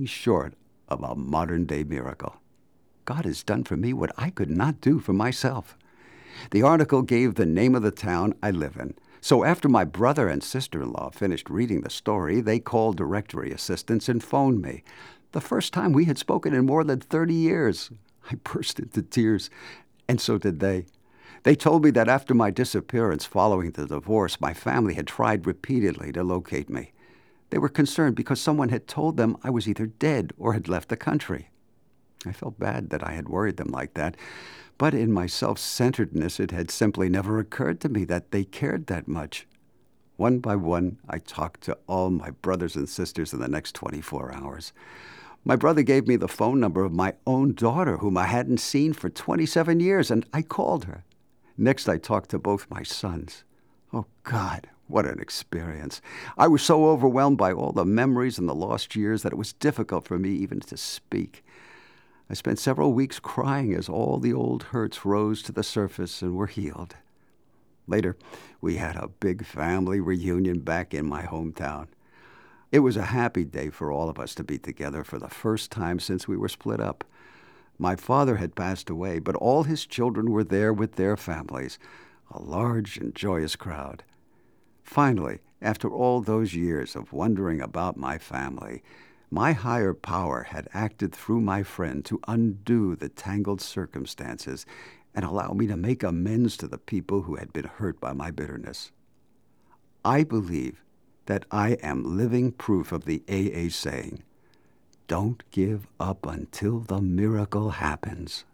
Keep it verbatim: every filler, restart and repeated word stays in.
short of a modern-day miracle. God has done for me what I could not do for myself. The article gave the name of the town I live in. So after my brother and sister-in-law finished reading the story, they called directory assistants and phoned me. The first time we had spoken in more than thirty years. I burst into tears, and so did they. They told me that after my disappearance following the divorce, my family had tried repeatedly to locate me. They were concerned because someone had told them I was either dead or had left the country. I felt bad that I had worried them like that, but in my self-centeredness it had simply never occurred to me that they cared that much. One by one, I talked to all my brothers and sisters in the next twenty-four hours. My brother gave me the phone number of my own daughter, whom I hadn't seen for twenty-seven years, and I called her. Next, I talked to both my sons. Oh, God, what an experience. I was so overwhelmed by all the memories and the lost years that it was difficult for me even to speak. I spent several weeks crying as all the old hurts rose to the surface and were healed. Later, we had a big family reunion back in my hometown. It was a happy day for all of us to be together for the first time since we were split up. My father had passed away, but all his children were there with their families, a large and joyous crowd. Finally, after all those years of wondering about my family, my higher power had acted through my friend to undo the tangled circumstances and allow me to make amends to the people who had been hurt by my bitterness. I believe that I am living proof of the A A saying, "Don't give up until the miracle happens."